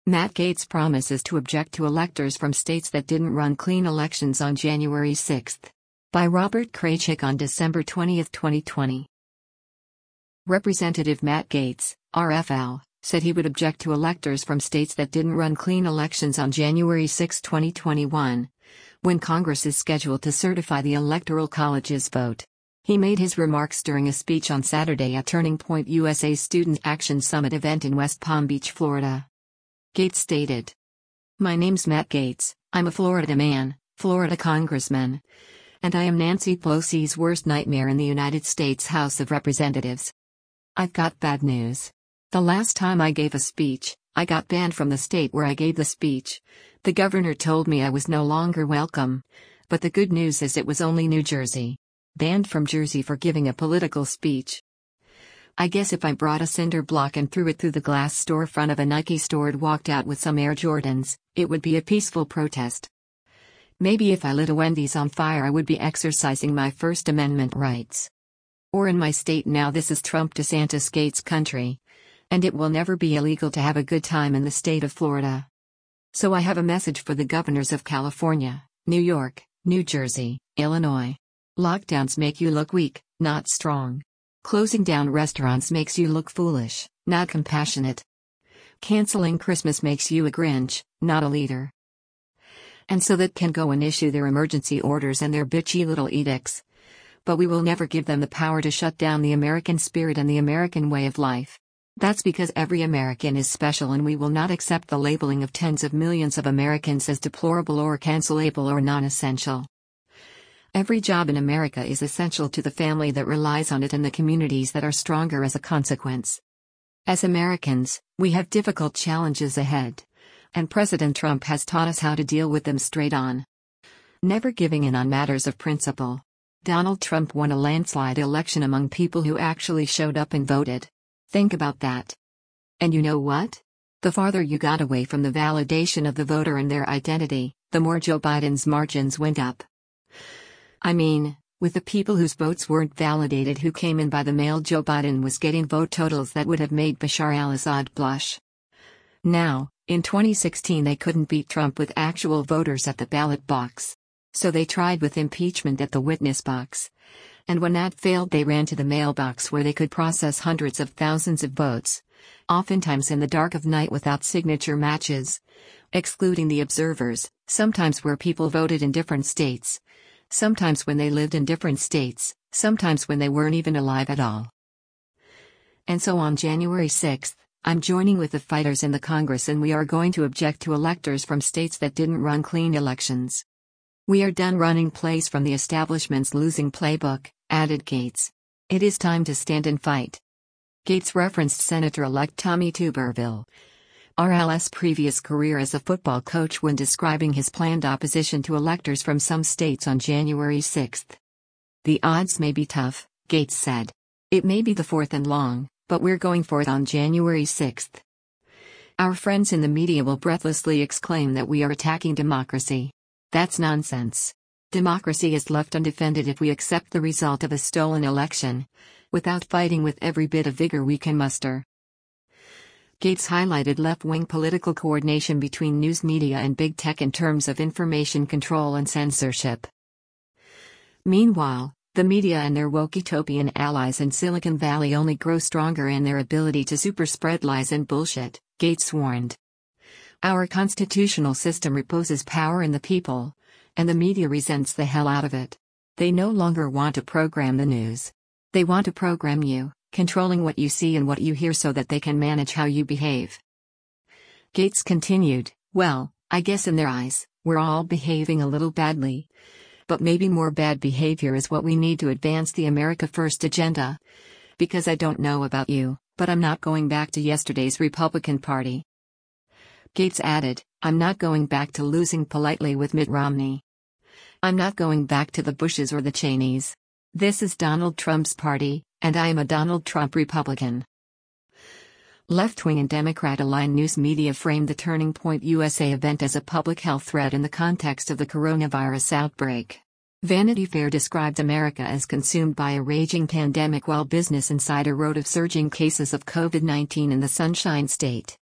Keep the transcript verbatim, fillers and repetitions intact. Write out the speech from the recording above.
Matt Gaetz promises to object to electors from states that didn't run clean elections on January sixth. By Robert Kraychik on December twentieth, twenty twenty. Representative Matt Gaetz, R F L, said he would object to electors from states that didn't run clean elections on January sixth, twenty twenty-one, when Congress is scheduled to certify the Electoral College's vote. He made his remarks during a speech on Saturday at Turning Point U S A's Student Action Summit event in West Palm Beach, Florida. Gaetz stated, "My name's Matt Gaetz, I'm a Florida man, Florida congressman, and I am Nancy Pelosi's worst nightmare in the United States House of Representatives. I've got bad news. The last time I gave a speech, I got banned from the state where I gave the speech. The governor told me I was no longer welcome, but the good news is it was only New Jersey. Banned from Jersey for giving a political speech. I guess if I brought a cinder block and threw it through the glass storefront of a Nike store and walked out with some Air Jordans, it would be a peaceful protest. Maybe if I lit a Wendy's on fire I would be exercising my First Amendment rights. Or in my state now this is Trump DeSantis Gaetz country. And it will never be illegal to have a good time in the state of Florida. So I have a message for the governors of California, New York, New Jersey, Illinois. Lockdowns make you look weak, not strong. Closing down restaurants makes you look foolish, not compassionate. Canceling Christmas makes you a Grinch, not a leader. And so that can go and issue their emergency orders and their bitchy little edicts. But we will never give them the power to shut down the American spirit and the American way of life. That's because every American is special and we will not accept the labeling of tens of millions of Americans as deplorable or cancelable or non-essential. Every job in America is essential to the family that relies on it and the communities that are stronger as a consequence. As Americans, we have difficult challenges ahead. And President Trump has taught us how to deal with them straight on. Never giving in on matters of principle. Donald Trump won a landslide election among people who actually showed up and voted. Think about that. And you know what? The farther you got away from the validation of the voter and their identity, the more Joe Biden's margins went up. I mean, with the people whose votes weren't validated who came in by the mail, Joe Biden was getting vote totals that would have made Bashar al-Assad blush. Now, in twenty sixteen they couldn't beat Trump with actual voters at the ballot box. So they tried with impeachment at the witness box. And when that failed they ran to the mailbox where they could process hundreds of thousands of votes, oftentimes in the dark of night without signature matches, excluding the observers, sometimes where people voted in different states, sometimes when they lived in different states, sometimes when they weren't even alive at all. And so on January sixth, I'm joining with the fighters in the Congress and we are going to object to electors from states that didn't run clean elections. We are done running plays from the establishment's losing playbook, added Gaetz. It is time to stand and fight. Gaetz referenced Senator-elect Tommy Tuberville, R L's previous career as a football coach when describing his planned opposition to electors from some states on January sixth. The odds may be tough, Gaetz said. It may be the fourth and long, but we're going for it on January sixth. Our friends in the media will breathlessly exclaim that we are attacking democracy. That's nonsense. Democracy is left undefended if we accept the result of a stolen election, without fighting with every bit of vigor we can muster. Gaetz highlighted left-wing political coordination between news media and big tech in terms of information control and censorship. Meanwhile, the media and their woke-utopian allies in Silicon Valley only grow stronger in their ability to super-spread lies and bullshit, Gaetz warned. Our constitutional system reposes power in the people, and the media resents the hell out of it. They no longer want to program the news. They want to program you, controlling what you see and what you hear so that they can manage how you behave. Gaetz continued, well, I guess in their eyes, we're all behaving a little badly. But maybe more bad behavior is what we need to advance the America First agenda. Because I don't know about you, but I'm not going back to yesterday's Republican Party. Gaetz added, I'm not going back to losing politely with Mitt Romney. I'm not going back to the Bushes or the Cheneys. This is Donald Trump's party, and I am a Donald Trump Republican. Left-wing and Democrat-aligned news media framed the Turning Point U S A event as a public health threat in the context of the coronavirus outbreak. Vanity Fair described America as consumed by a raging pandemic while Business Insider wrote of surging cases of COVID nineteen in the Sunshine State.